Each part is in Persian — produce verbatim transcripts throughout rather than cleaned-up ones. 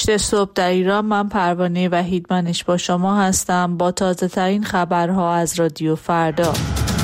هشت صبح در ایران. من پروانه وحیدمنش با شما هستم با تازه ترین خبرها از رادیو فردا.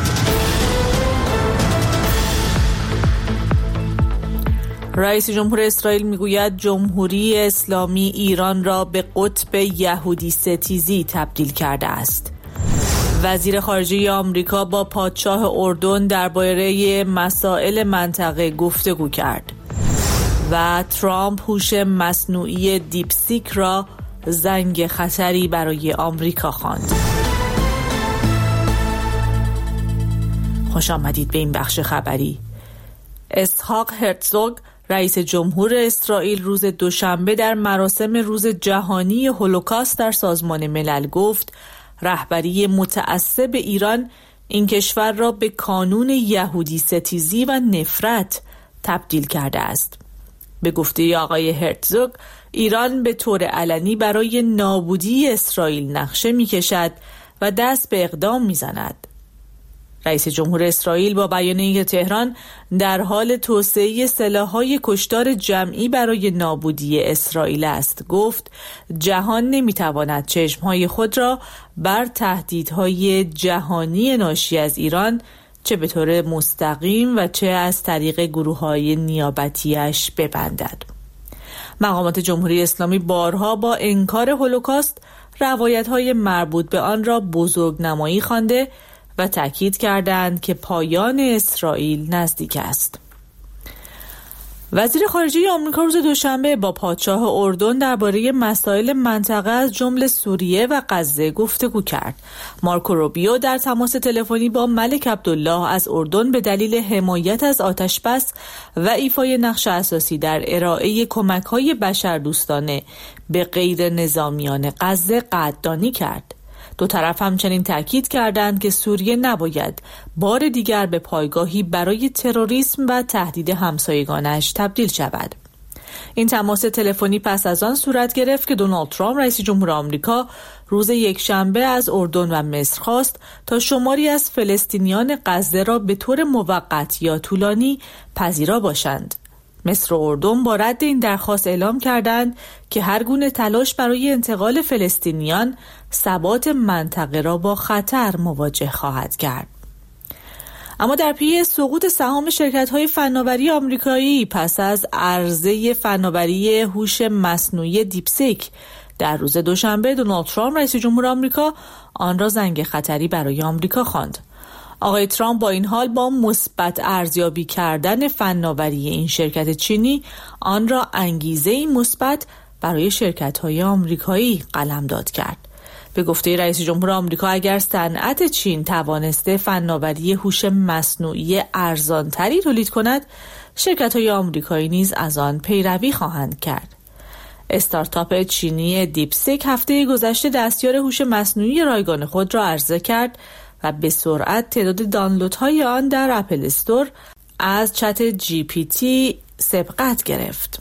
رئیس جمهور اسرائیل میگوید جمهوری اسلامی ایران را به قطب یهودی ستیزی تبدیل کرده است. وزیر خارجه آمریکا با پادشاه اردن درباره مسائل منطقه گفتگو کرد و ترامپ هوش مصنوعی دیپسیک را زنگ خطری برای آمریکا خواند. خوش آمدید به این بخش خبری. اسحاق هرتزوگ رئیس جمهور اسرائیل روز دوشنبه در مراسم روز جهانی هولوکاست در سازمان ملل گفت رهبری متعصب ایران این کشور را به کانون یهودی ستیزی و نفرت تبدیل کرده است. به گفته آقای هرتزوگ ایران به طور علنی برای نابودی اسرائیل نقشه می‌کشد و دست به اقدام می‌زند. رئیس جمهور اسرائیل با بیان اینکه تهران در حال توسعه سلاح‌های کشتار جمعی برای نابودی اسرائیل است گفت جهان نمی‌تواند چشم‌های خود را بر تهدیدهای جهانی ناشی از ایران چه به طور مستقیم و چه از طریق گروه‌های نیابتیش ببندد. مقامات جمهوری اسلامی بارها با انکار هولوکاست روایت‌های مربوط به آن را بزرگنمایی خوانده و تاکید کردند که پایان اسرائیل نزدیک است. وزیر خارجه آمریکا روز دوشنبه با پادشاه اردن درباره مسائل منطقه از جمله سوریه و غزه گفتگو کرد. مارکو روبیو در تماس تلفنی با ملک عبدالله از اردن به دلیل حمایت از آتش‌بس و ایفای نقش اساسی در ارائه کمک‌های بشردوستانه به غیر نظامیان غزه قدردانی کرد. دو طرف همچنین تاکید کردند که سوریه نباید بار دیگر به پایگاهی برای تروریسم و تهدید همسایگانش تبدیل شود. این تماس تلفنی پس از آن صورت گرفت که دونالد ترامپ رئیس جمهور آمریکا روز یکشنبه از اردن و مصر خواست تا شماری از فلسطینیان غزه را به طور موقت یا طولانی پذیرا باشند. مصر و اردن با رد این درخواست اعلام کردند که هر گونه تلاش برای انتقال فلسطینیان ثبات منطقه را با خطر مواجه خواهد کرد. اما در پی سقوط سهام شرکت‌های فناوری آمریکایی پس از عرضه فناوری هوش مصنوعی دیپسیک در روز دوشنبه دونالد ترامپ رئیس جمهور آمریکا آن را زنگ خطری برای آمریکا خواند. آقای ترامپ با این حال با مثبت ارزیابی کردن فناوری این شرکت چینی آن را انگیزه‌ای مثبت برای شرکت‌های آمریکایی قلمداد کرد. به گفته رئیس جمهور آمریکا اگر صنعت چین توانسته فناوری هوش مصنوعی ارزانتری تولید کند، شرکت‌های آمریکایی نیز از آن پیروی خواهند کرد. استارتاپ چینی دیپسیک هفته گذشته دستیار هوش مصنوعی رایگان خود را عرضه کرد و به سرعت تعداد دانلودهای آن در اپل استور از چت جی پی تی سبقت گرفت.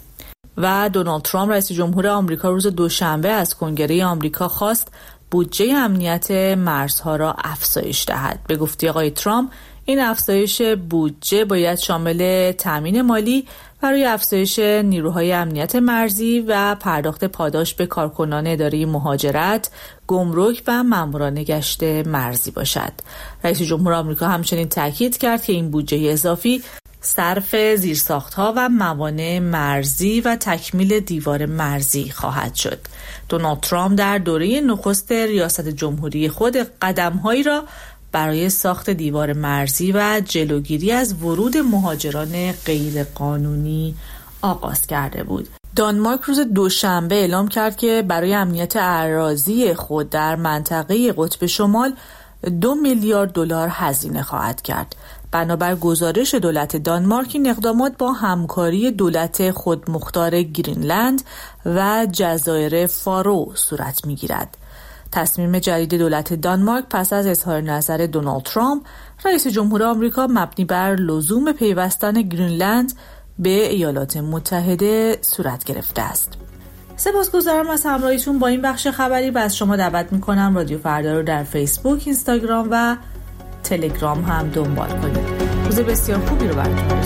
و دونالد ترامپ رئیس جمهور آمریکا روز دوشنبه از کنگره آمریکا خواست بودجه امنیت مرزها را افزایش دهد. به گفته آقای ترامپ این افزایش بودجه باید شامل تامین مالی برای افزایش نیروهای امنیت مرزی و پرداخت پاداش به کارکنان اداره مهاجرت، گمرک و ماموران گشت مرزی باشد. رئیس جمهور آمریکا همچنین تاکید کرد که این بودجه اضافی صرف زیرساخت‌ها و موانع مرزی و تکمیل دیوار مرزی خواهد شد. دونالد ترامپ در دوره نخست ریاست جمهوری خود قدم‌هایی را برای ساخت دیوار مرزی و جلوگیری از ورود مهاجران غیرقانونی آغاز کرده بود. دانمارک روز دوشنبه اعلام کرد که برای امنیت اراضی خود در منطقه قطب شمال دو میلیارد دلار هزینه خواهد کرد. بنابر گزارش دولت دانمارک این اقدامات با همکاری دولت خودمختار گرینلند و جزایر فارو صورت می‌گیرد. تصمیم جدید دولت دانمارک پس از اظهار نظر دونالد ترامپ رئیس جمهور آمریکا مبنی بر لزوم پیوستن گرینلند به ایالات متحده صورت گرفته است. سپاسگزارم از همراهیتون با این بخش خبری و از شما دعوت میکنم رادیو فردا رو در فیسبوک، اینستاگرام و تلگرام هم دنبال کنید. روز بسیار خوبی رو براتون